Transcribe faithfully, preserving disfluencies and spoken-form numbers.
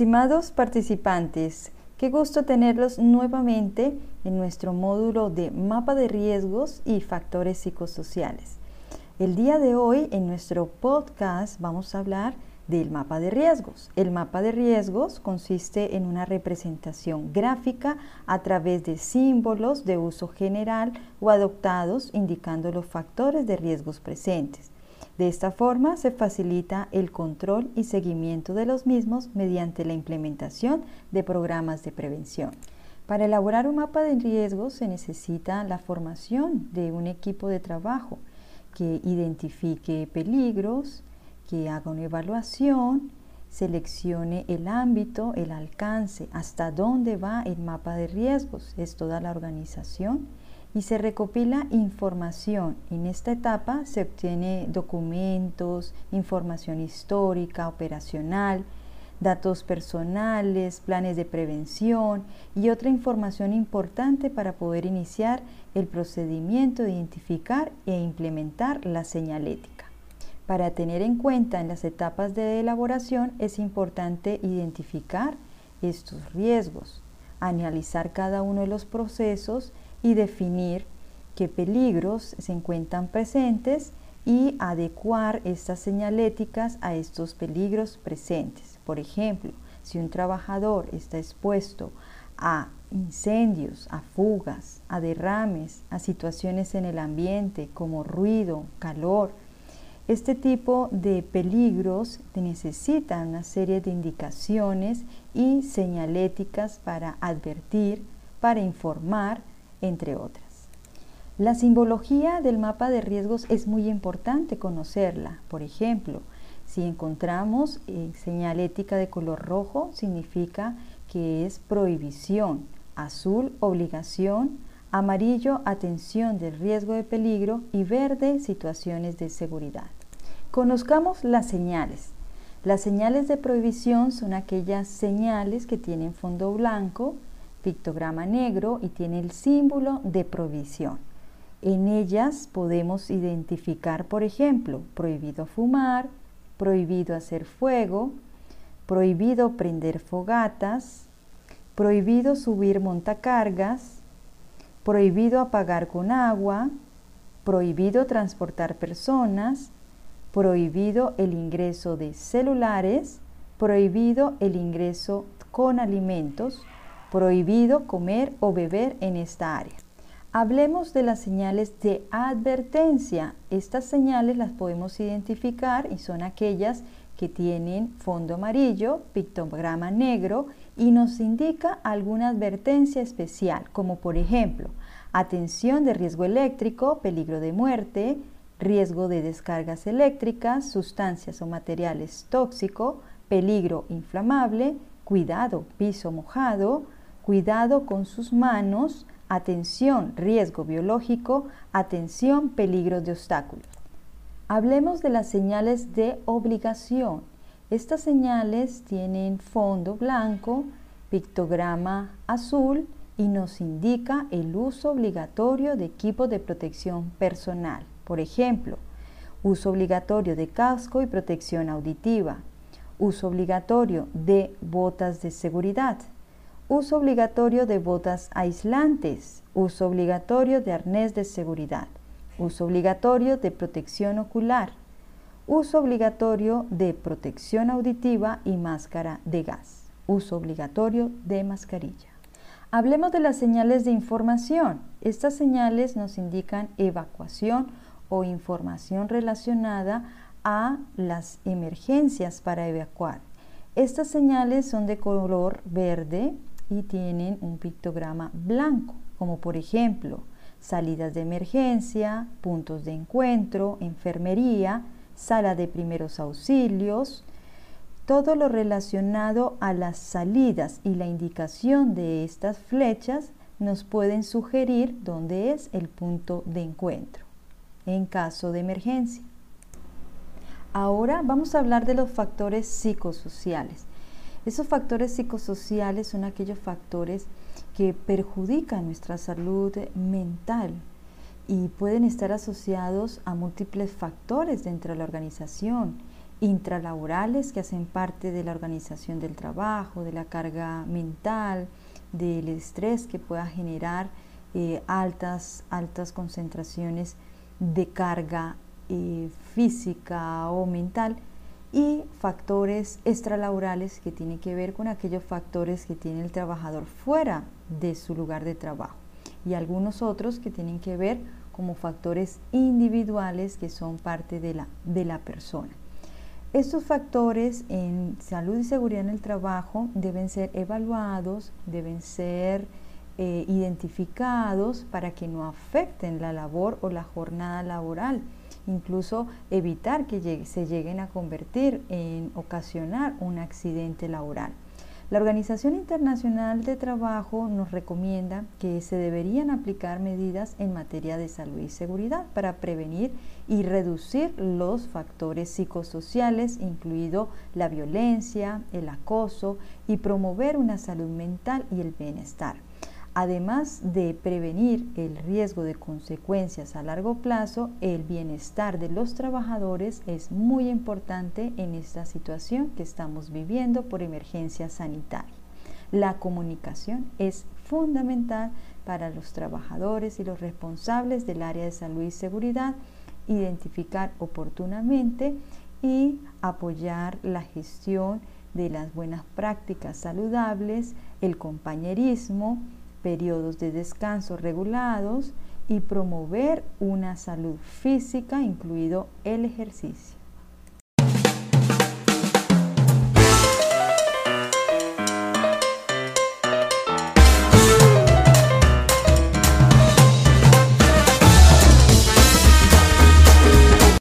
Estimados participantes, qué gusto tenerlos nuevamente en nuestro módulo de mapa de riesgos y factores psicosociales. El día de hoy en nuestro podcast vamos a hablar del mapa de riesgos. El mapa de riesgos consiste en una representación gráfica a través de símbolos de uso general o adoptados indicando los factores de riesgos presentes. De esta forma se facilita el control y seguimiento de los mismos mediante la implementación de programas de prevención. Para elaborar un mapa de riesgos se necesita la formación de un equipo de trabajo que identifique peligros, que haga una evaluación, seleccione el ámbito, el alcance, hasta dónde va el mapa de riesgos, es toda la organización, y se recopila información. En esta etapa se obtiene documentos, información histórica, operacional, datos personales, planes de prevención y otra información importante para poder iniciar el procedimiento de identificar e implementar la señalética. Para tener en cuenta en las etapas de elaboración es importante identificar estos riesgos, analizar cada uno de los procesos y definir qué peligros se encuentran presentes y adecuar estas señaléticas a estos peligros presentes. Por ejemplo, si un trabajador está expuesto a incendios, a fugas, a derrames, a situaciones en el ambiente como ruido, calor, este tipo de peligros necesitan una serie de indicaciones y señaléticas para advertir, para informar, entre otras. La simbología del mapa de riesgos es muy importante conocerla. Por ejemplo, si encontramos eh, señalética de color rojo, significa que es prohibición, azul, obligación, amarillo, atención del riesgo de peligro y verde, situaciones de seguridad. Conozcamos las señales. Las señales de prohibición son aquellas señales que tienen fondo blanco, pictograma negro y tiene el símbolo de prohibición. En ellas podemos identificar, por ejemplo, prohibido fumar, prohibido hacer fuego, prohibido prender fogatas, prohibido subir montacargas, prohibido apagar con agua, prohibido transportar personas, prohibido el ingreso de celulares, prohibido el ingreso con alimentos, prohibido comer o beber en esta área. Hablemos de las señales de advertencia. Estas señales las podemos identificar y son aquellas que tienen fondo amarillo, pictograma negro y nos indica alguna advertencia especial, como por ejemplo, atención de riesgo eléctrico, peligro de muerte, riesgo de descargas eléctricas, sustancias o materiales tóxicos, peligro inflamable, cuidado, piso mojado, cuidado con sus manos, atención, riesgo biológico, atención, peligros de obstáculos. Hablemos de las señales de obligación. Estas señales tienen fondo blanco, pictograma azul y nos indica el uso obligatorio de equipos de protección personal. Por ejemplo, uso obligatorio de casco y protección auditiva, uso obligatorio de botas de seguridad, uso obligatorio de botas aislantes, uso obligatorio de arnés de seguridad, uso obligatorio de protección ocular, uso obligatorio de protección auditiva y máscara de gas, uso obligatorio de mascarilla. Hablemos de las señales de información. Estas señales nos indican evacuación o información relacionada a las emergencias para evacuar. Estas señales son de color verde y tienen un pictograma blanco, como por ejemplo, salidas de emergencia, puntos de encuentro, enfermería, sala de primeros auxilios. Todo lo relacionado a las salidas y la indicación de estas flechas nos pueden sugerir dónde es el punto de encuentro en caso de emergencia. Ahora vamos a hablar de los factores psicosociales. Esos factores psicosociales son aquellos factores que perjudican nuestra salud mental y pueden estar asociados a múltiples factores dentro de la organización intralaborales que hacen parte de la organización del trabajo, de la carga mental, del estrés que pueda generar eh, altas, altas concentraciones de carga eh, física o mental, y factores extralaborales que tienen que ver con aquellos factores que tiene el trabajador fuera de su lugar de trabajo, y algunos otros que tienen que ver como factores individuales que son parte de la, de la persona. Estos factores en salud y seguridad en el trabajo deben ser evaluados, deben ser eh, identificados para que no afecten la labor o la jornada laboral, incluso evitar que llegue, se lleguen a convertir en ocasionar un accidente laboral. La Organización Internacional de Trabajo nos recomienda que se deberían aplicar medidas en materia de salud y seguridad para prevenir y reducir los factores psicosociales, incluido la violencia, el acoso, y promover una salud mental y el bienestar. Además de prevenir el riesgo de consecuencias a largo plazo, el bienestar de los trabajadores es muy importante en esta situación que estamos viviendo por emergencia sanitaria. La comunicación es fundamental para los trabajadores y los responsables del área de salud y seguridad, identificar oportunamente y apoyar la gestión de las buenas prácticas saludables, el compañerismo, periodos de descanso regulados y promover una salud física, incluido el ejercicio.